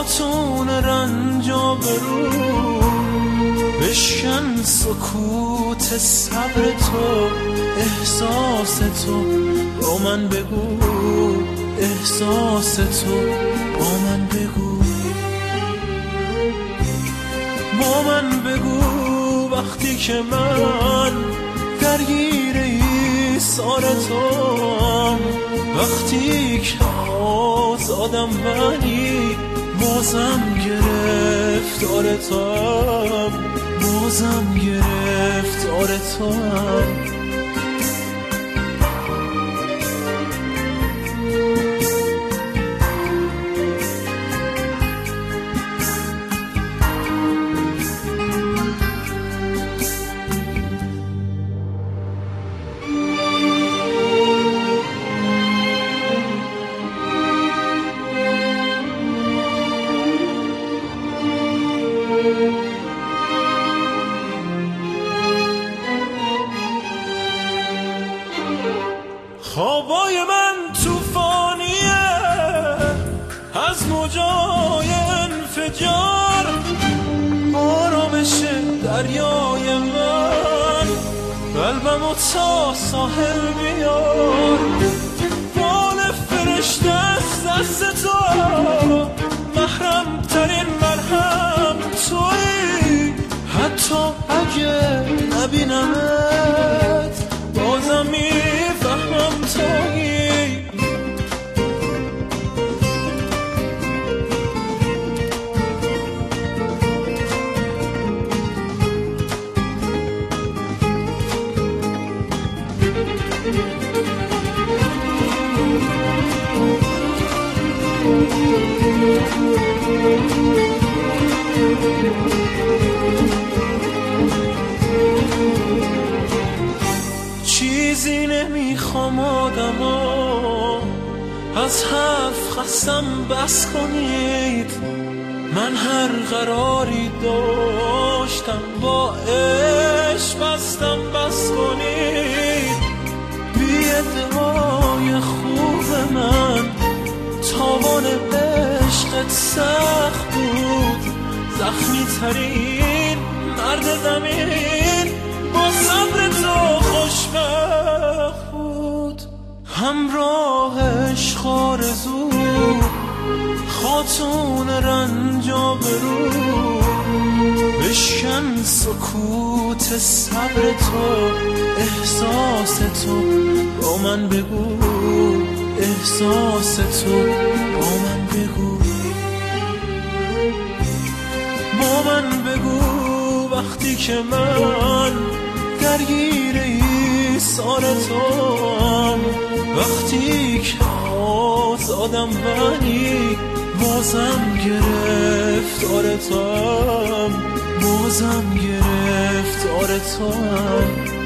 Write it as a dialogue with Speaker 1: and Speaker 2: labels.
Speaker 1: خاتون رنجا برو بشکن سکوت صبر تو احساس تو با من بگو احساس تو با من بگو با من بگو وقتی که من درگیر ایثار توام وقتی که آزادم ولی بازم گرفتار توام بازم گرفتار توام خوابای من توفانیه از موجای انفجار آرامش دریای من قلبمو تا ساحل بیار بال فرشته از دست تو محرم ترین مرهم تویی حتی اگه نبینمت بازم میفهمم تویی چیزی نمیخوام آدما از حرف خستم بس کنید من هر قراری داشتم با عشق بستم بس کنید بی ادعای خوب من تاوان عشقت سخت بود زخمی ترین مرد زمین با صبر تو خوشبخت بود همراهش آرزو خاتون رنجا برو بشکن سکوت صبر تو احساس تو با من بگو احساس تو با من بگو با من بگو وقتی که من درگیر ایثار توام وقتی که آزادم ولی بازم گرفتار توام بازم گرفتار توام